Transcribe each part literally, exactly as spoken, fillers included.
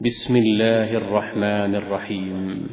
بسم الله الرحمن الرحيم.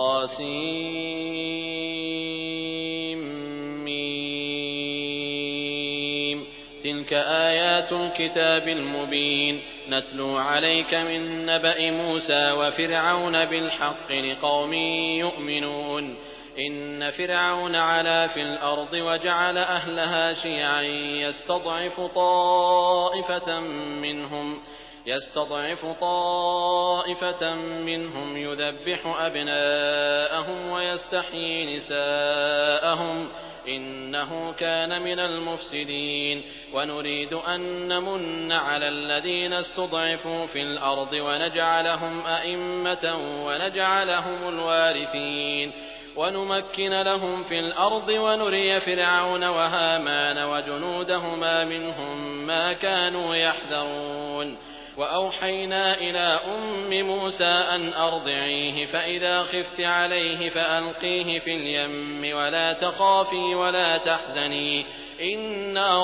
طاسيم. تلك آيات الكتاب المبين نتلو عليك من نبأ موسى وفرعون بالحق لقوم يؤمنون. إن فرعون علا في الأرض وجعل أهلها شيعا يستضعف طائفة منهم يستضعف طائفة منهم يذبح أبناءهم ويستحيي نساءهم إنه كان من المفسدين. ونريد أن نمن على الذين استضعفوا في الأرض ونجعلهم أئمة ونجعلهم الوارثين ونمكن لهم في الأرض ونري فرعون وهامان وجنودهما منهم ما كانوا يحذرون. وأوحينا إلى أم موسى أن أرضعيه فإذا خفت عليه فألقيه في اليم ولا تخافي ولا تحزني إنا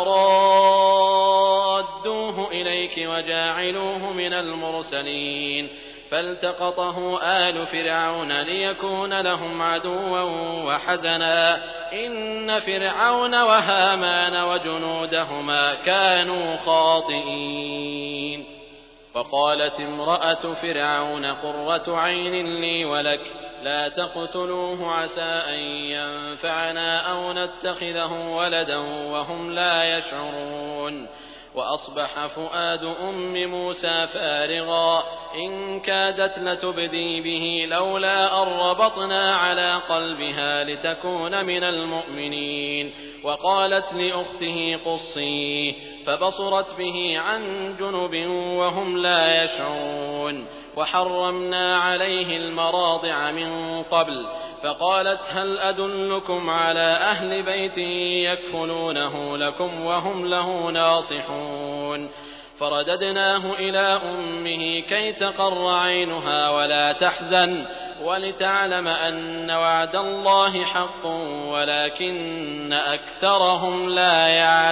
رادوه إليك وجاعلوه من المرسلين. فالتقطه آل فرعون ليكون لهم عدوا وحزنا إن فرعون وهامان وجنودهما كانوا خاطئين. وقالت امرأة فرعون قرة عين لي ولك لا تقتلوه عسى أن ينفعنا أو نتخذه ولدا وهم لا يشعرون. وأصبح فؤاد أم موسى فارغا إن كادت لتبدي به لولا أن ربطنا على قلبها لتكون من المؤمنين. وقالت لأخته قصيه فبصرت به عن جنب وهم لا يشعرون. وحرمنا عليه المراضع من قبل فقالت هل أدلكم على أهل بيت يكفلونه لكم وهم له ناصحون. فرددناه إلى أمه كي تقر عينها ولا تحزن ولتعلم أن وعد الله حق ولكن أكثرهم لا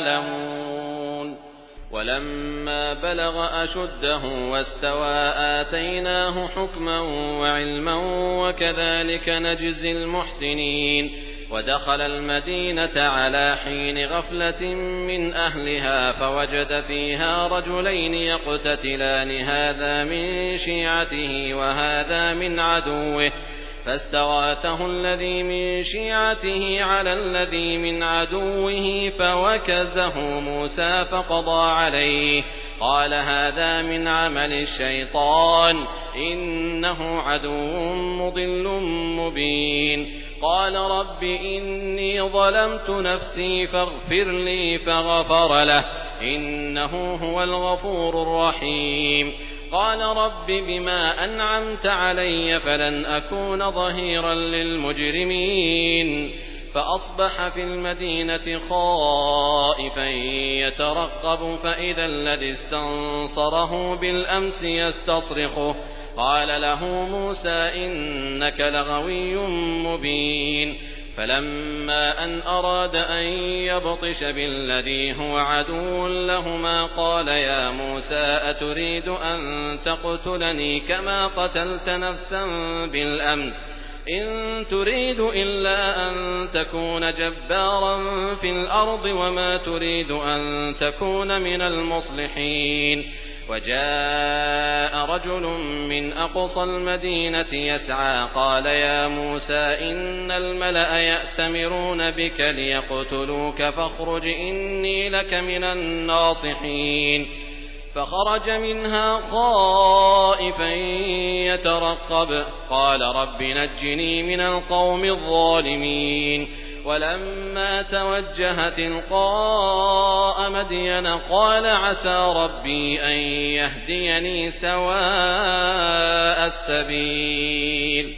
يعلمون. ولما بلغ أشده واستوى آتيناه حكما وعلما وكذلك نجزي المحسنين. ودخل المدينة على حين غفلة من أهلها فوجد فيها رجلين يقتتلان هذا من شيعته وهذا من عدوه فاستغاثه الذي من شيعته على الذي من عدوه فوكزه موسى فقضى عليه قال هذا من عمل الشيطان إنه عدو مضل مبين. قال رب إني ظلمت نفسي فاغفر لي فغفر له إنه هو الغفور الرحيم. قال رب بما أنعمت علي فلن أكون ظهيرا للمجرمين. فأصبح في المدينة خائفا يترقب فإذا الذي استنصره بالأمس يستصرخه قال له موسى إنك لغوي مبين. فلما أن أراد أن يبطش بالذي هو عدو لهما قال يا موسى أتريد أن تقتلني كما قتلت نفسا بالأمس إن تريد إلا أن تكون جبارا في الأرض وما تريد أن تكون من المصلحين. وجاء رجل من أقصى المدينة يسعى قال يا موسى إن الملأ يأتمرون بك ليقتلوك فاخرج إني لك من الناصحين. فخرج منها خائفا يترقب قال رب نجني من القوم الظالمين. ولما توجه تلقاء مدين قال عسى ربي أن يهديني سواء السبيل.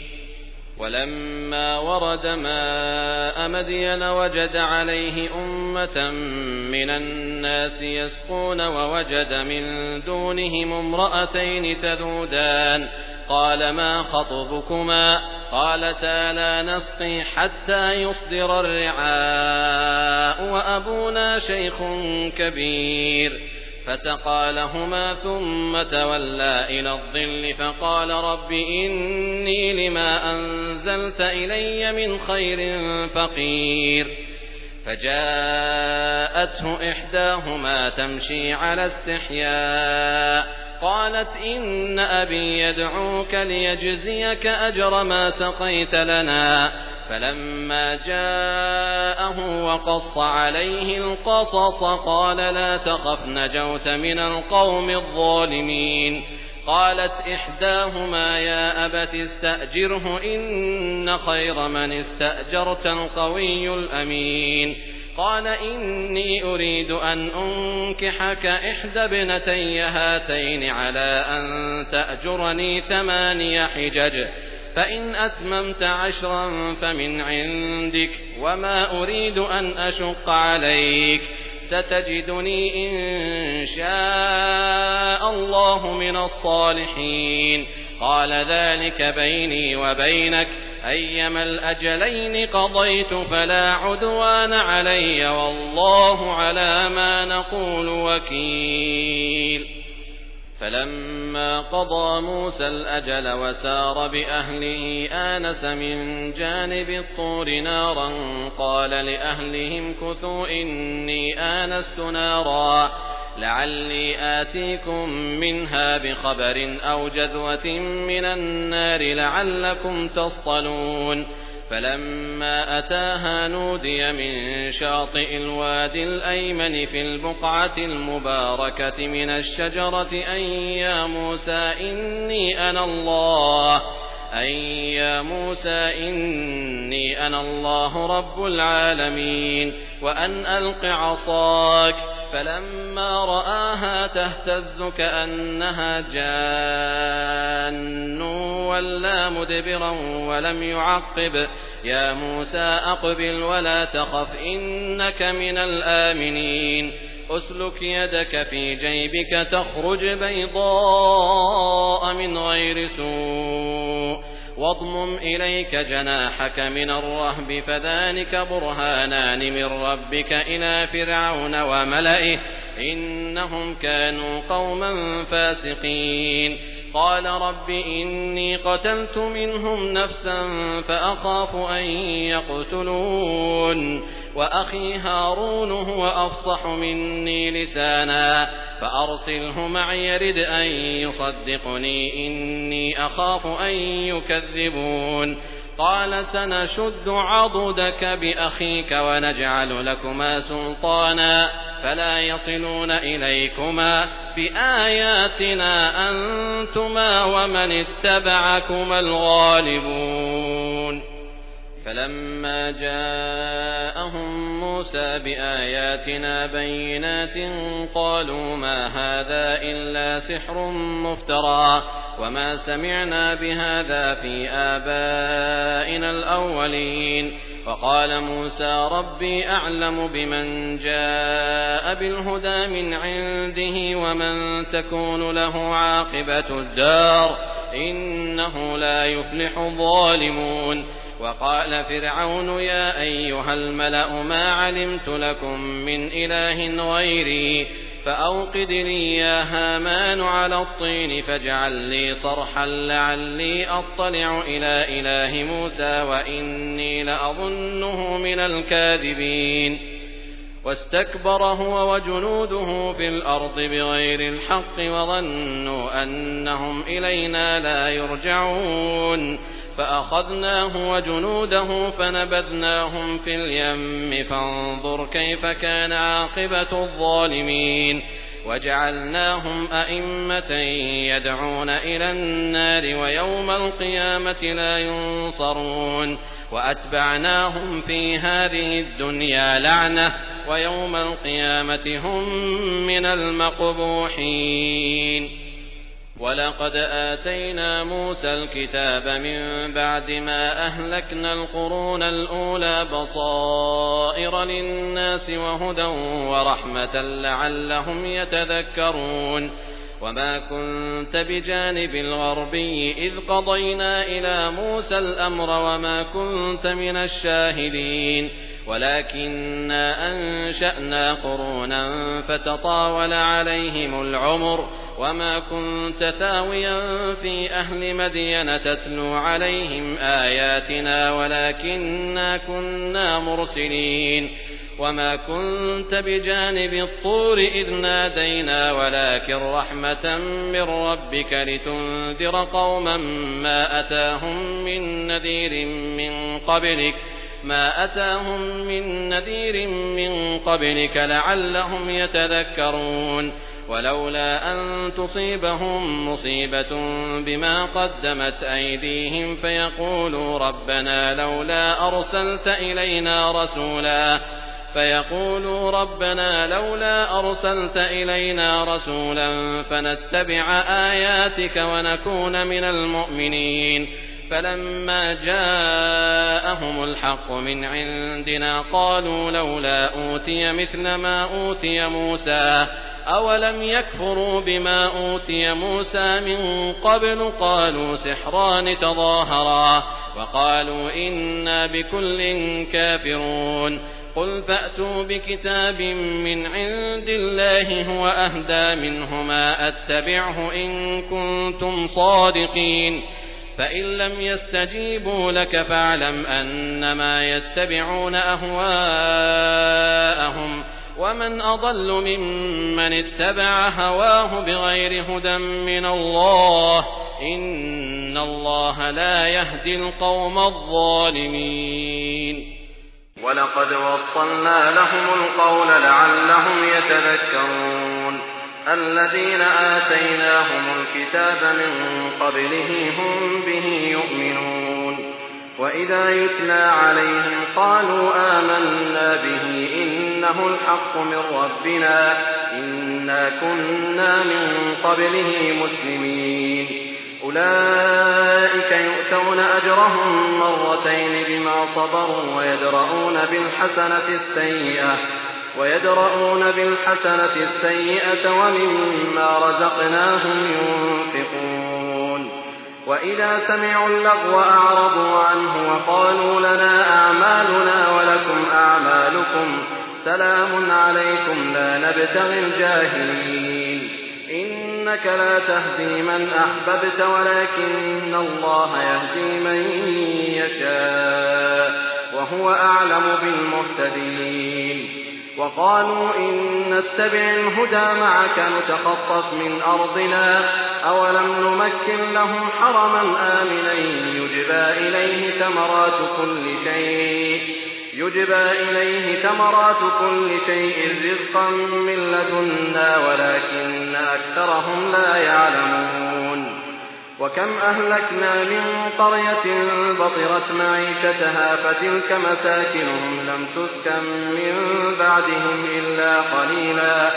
ولما ورد ماء مدين وجد عليه أمة من الناس يسقون ووجد من دونهم امرأتين تذودان قال ما خطبكما قالتا لا نسقي حتى يصدر الرعاء وأبونا شيخ كبير. فسقى لهما ثم تولى إلى الظل فقال رب إني لما أنزلت إلي من خير فقير. فجاءته إحداهما تمشي على استحياء قالت إن أبي يدعوك ليجزيك أجر ما سقيت لنا. فلما جاءه وقص عليه القصص قال لا تخف نجوت من القوم الظالمين. قالت إحداهما يا أبت استأجره إن خير من استأجرت القوي الأمين. قال إني أريد أن أنكحك إحدى ابنتي هاتين على أن تأجرني ثماني حجج فإن أتممت عشرا فمن عندك وما أريد أن أشق عليك ستجدني إن شاء الله من الصالحين. قال ذلك بيني وبينك أيما الأجلين قضيت فلا عدوان علي والله على ما نقول وكيل. فلما قضى موسى الأجل وسار بأهله آنس من جانب الطور نارا قال لأهلهم كثوا إني آنست نارا لعلي آتيكم منها بخبر أو جذوة من النار لعلكم تصطلون. فلما أتاها نودي من شاطئ الوادي الأيمن في البقعة المباركة من الشجرة أن يا موسى إني أنا الله أن يا موسى إني أنا الله رب العالمين وأن ألق عصاك. فلما رآها تهتز كأنها جان ولا مدبرا ولم يعقب يا موسى أقبل ولا تخف إنك من الآمنين. أسلك يدك في جيبك تخرج بيضاء من غير سوء واضمم إليك جناحك من الرهب فذلك برهانان من ربك إلى فرعون وملئه إنهم كانوا قوما فاسقين. قال رب إني قتلت منهم نفسا فأخاف أن يقتلون وأخي هارون هو أفصح مني لسانا فأرسله معي يرد أن يصدقني إني أخاف أن يكذبون. قال سنشد عضدك بأخيك ونجعل لكما سلطانا فلا يصلون إليكما بآياتنا أنتما ومن اتبعكما الغالبون. فلما جاءهم موسى بآياتنا بينات قالوا ما هذا إلا سحر مفترى وما سمعنا بهذا في آبائنا الأولين. وقال موسى ربي أعلم بمن جاء بالهدى من عنده ومن تكون له عاقبة الدار إنه لا يفلح الظالمون. وقال فرعون يا أيها الملأ ما علمت لكم من إله غيري فأوقد لي يا هامان على الطين فاجعل لي صرحا لعلي أطلع إلى إله موسى وإني لأظنه من الكاذبين. واستكبر هو وجنوده في الأرض بغير الحق وظنوا أنهم إلينا لا يرجعون. فأخذناه وجنوده فنبذناهم في اليم فانظر كيف كان عاقبة الظالمين. وجعلناهم أئمة يدعون إلى النار ويوم القيامة لا ينصرون. وأتبعناهم في هذه الدنيا لعنة ويوم القيامة هم من المقبوحين. ولقد آتينا موسى الكتاب من بعد ما أهلكنا القرون الأولى بصائر للناس وهدى ورحمة لعلهم يتذكرون. وما كنت بجانب الغربي إذ قضينا إلى موسى الأمر وما كنت من الشاهدين. ولكننا أنشأنا قرونا فتطاول عليهم العمر وما كنت ثاويا في أهل مدين تتلو عليهم آياتنا ولكننا كنا مرسلين وما كنت بجانب الطور إذ نادينا ولكن رحمة من ربك لتنذر قوما ما أتاهم من نذير من قبلك ما أتاهم من نذير من قبلك لعلهم يتذكرون ولولا أن تصيبهم مصيبة بما قدمت أيديهم فيقولوا ربنا لولا أرسلت إلينا رسولا فيقولوا ربنا لولا أرسلت إلينا رسولا فنتبع آياتك ونكون من المؤمنين فلما جاءهم الحق من عندنا قالوا لولا أوتي مثل ما أوتي موسى أولم يكفروا بما أوتي موسى من قبل قالوا سحران تظاهرا وقالوا إنا بكل كافرون قل فأتوا بكتاب من عند الله هو أهدى منهما أتبعه إن كنتم صادقين فإن لم يستجيبوا لك فاعلم أنما يتبعون أهواءهم ومن أضل ممن اتبع هواه بغير هدى من الله إن الله لا يهدي القوم الظالمين ولقد وصلنا لهم القول لعلهم يتذكرون الذين آتيناهم الكتاب من قبله هم به يؤمنون وإذا يتلى عليهم قالوا آمنا به إنه الحق من ربنا إنا كنا من قبله مسلمين أولئك يؤتون أجرهم مرتين بما صبروا ويدرؤون بالحسنة السيئة ويدرؤون بالحسنة السيئة ومما رزقناهم ينفقون وإذا سمعوا اللغو أعرضوا عنه وقالوا لنا أعمالنا ولكم أعمالكم سلام عليكم لا نبتغي الجاهلين إنك لا تهدي من أحببت ولكن الله يهدي من يشاء وهو أعلم بالمهتدين وقالوا إن نتبع الهدى معك نتخطف من أرضنا أولم نمكن لهم حرما آمنا يجبى إليه ثمرات كل شيء يجبى إليه ثمرات كل شيء رزقا من لدنا ولكن أكثرهم لا يعلمون وكم أهلكنا من قرية بطرت معيشتها فتلك مساكنهم لم تسكن من بعدهم إلا قليلا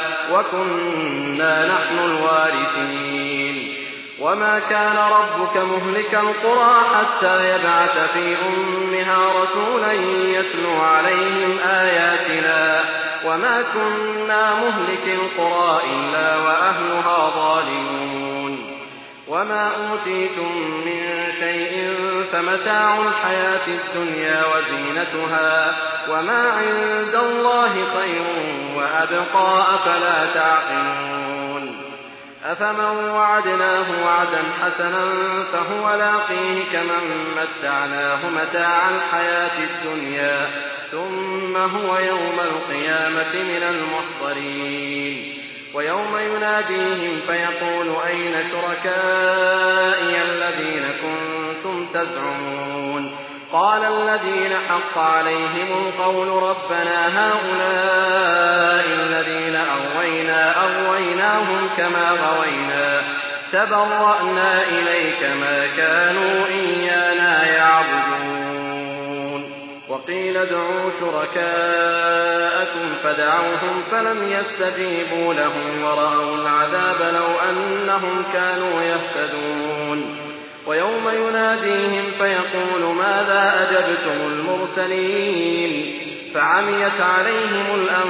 وكنا نحن الوارثين وما كان ربك مهلك القرى حتى يبعث في أمها رسولا يتلو عليهم آياتنا وما كنا مهلك القرى إلا وأهلها ظالمون وما أوتيتم من شيء فمتاع الحياة الدنيا وزينتها وما عند الله خير وأبقى أفلا تعقلون أفمن وعدناه وعدا حسنا فهو لاقيه كمن متعناه متاع الحياة الدنيا ثم هو يوم القيامة من المحضرين ويوم يناديهم فيقول أين شركائي الذين كنتم تزعمون قال الذين حق عليهم القول ربنا هؤلاء الذين أغوينا أغويناهم كما غوينا تبرأنا إليك ما كانوا إيانا يعبدون وقيل ادعوا شركاءكم فدعوهم فلم يستجيبوا لهم ورأوا العذاب لو أنهم كانوا يهتدون ويوم يناديهم فيقول ماذا أجبتم المرسلين فعميت عليهم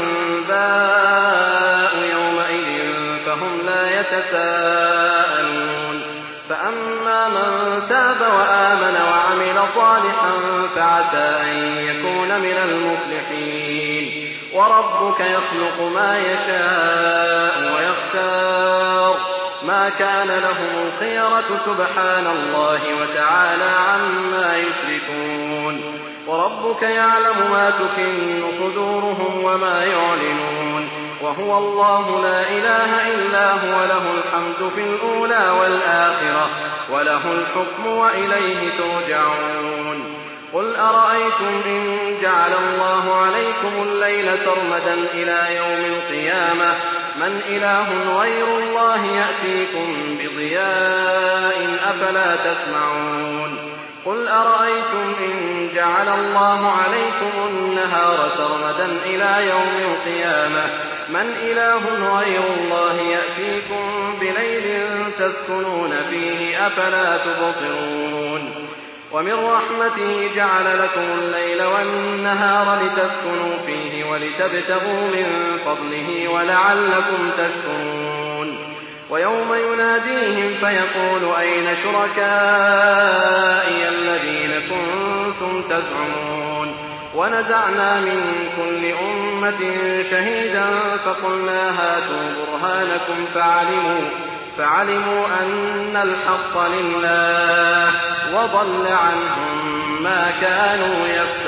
الأنباء يومئذ فهم لا يتساءلون فأما من تاب وآمن وعمل صالحا فعسى أن يكون من المفلحين وربك يخلق ما يشاء ويختار ما كان لهم الخيرة سبحان الله وتعالى عما يشركون وربك يعلم ما تكن صدورهم وما يعلنون وهو الله لا إله إلا هو له الحمد في الأولى والآخرة وله الحكم وإليه ترجعون قل أرأيتم إن جعل الله عليكم الليل سرمدا إلى يوم القيامة من إله غير الله يأتيكم بضياء أفلا تسمعون قل أرأيتم إن جعل الله عليكم النهار سرمدا إلى يوم القيامة من إله غير الله يأتيكم بليل تسكنون فيه أفلا تبصرون ومن رحمته جعل لكم الليل والنهار لتسكنوا فيه ولتبتغوا من فضله ولعلكم تشكرون ويوم يناديهم فيقول أين شركائي الذين كنتم تزعمون ونزعنا من كل أمة شهيدا فقلنا هاتوا برهانكم فعلموا, فعلموا أن الحق لله وضل عنهم ما كانوا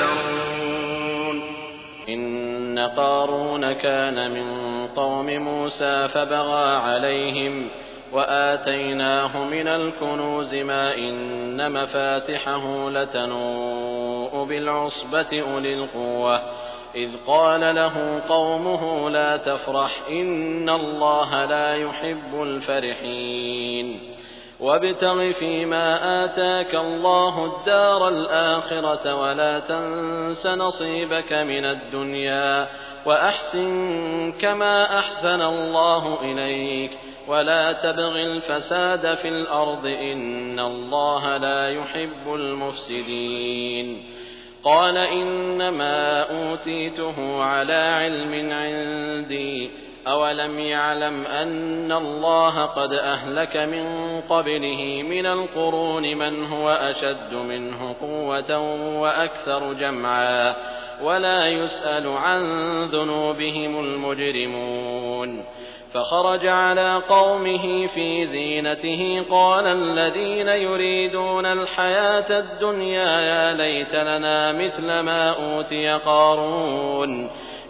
يفترون. إن قارون كان من قوم موسى فبغى عليهم وآتيناه من الكنوز ما إن مفاتحه لتنوء بالعصبة أولي القوة إذ قال له قومه لا تفرح إن الله لا يحب الفرحين وابتغ فيما آتاك الله الدار الآخرة ولا تنس نصيبك من الدنيا وأحسن كما أحسن الله إليك ولا تبغ الفساد في الأرض إن الله لا يحب المفسدين قال إنما أوتيته على علم عندي أولم يعلم أن الله قد أهلك من قبله من القرون من هو أشد منه قوة وأكثر جمعا ولا يسأل عن ذنوبهم المجرمون فخرج على قومه في زينته قال الذين يريدون الحياة الدنيا يا ليت لنا مثل ما أوتي قارون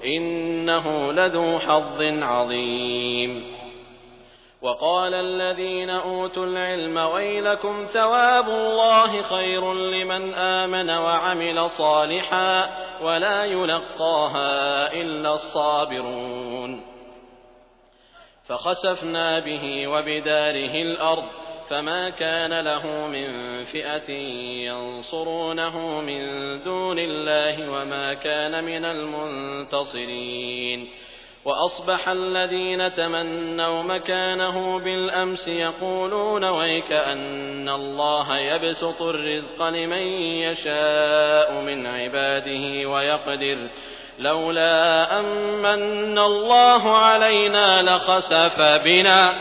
إنه لذو حظ عظيم وقال الذين أوتوا العلم ويلكم ثواب الله خير لمن آمن وعمل صالحا ولا يلقاها إلا الصابرون فخسفنا به وبداره الأرض فما كان له من فئة ينصرونه من دون الله وما كان من المنتصرين وأصبح الذين تمنوا مكانه بالأمس يقولون ويك أن الله يبسط الرزق لمن يشاء من عباده ويقدر لولا أمن الله علينا لخسف بنا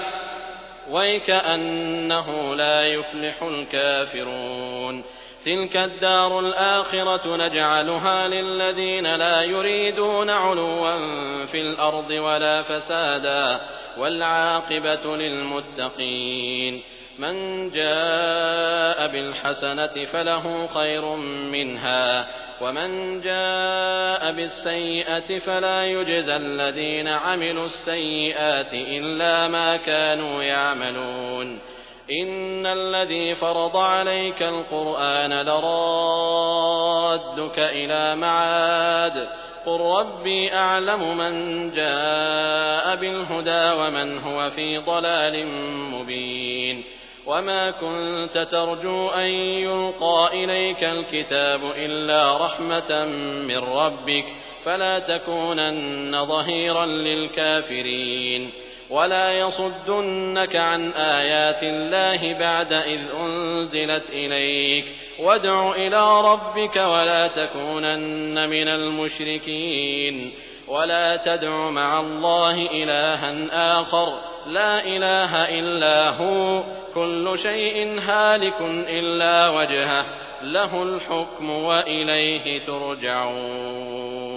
ويكأنه لا يفلح الكافرون تلك الدار الآخرة نجعلها للذين لا يريدون علوا في الأرض ولا فسادا والعاقبة للمتقين من جاء بالحسنة فله خير منها ومن جاء بالسيئة فلا يجزى الذين عملوا السيئات إلا ما كانوا يعملون إن الذي فرض عليك القرآن لرادك إلى معاد قل ربي أعلم من جاء بالهدى ومن هو في ضلال مبين وما كنت ترجو أن يلقى إليك الكتاب إلا رحمة من ربك فلا تكونن ظهيرا للكافرين ولا يصدنك عن آيات الله بعد إذ أنزلت إليك وادع إلى ربك ولا تكونن من المشركين ولا تدع مع الله إلها آخر لا إله إلا هو كل شيء هالك إلا وجهه له الحكم وإليه ترجعون.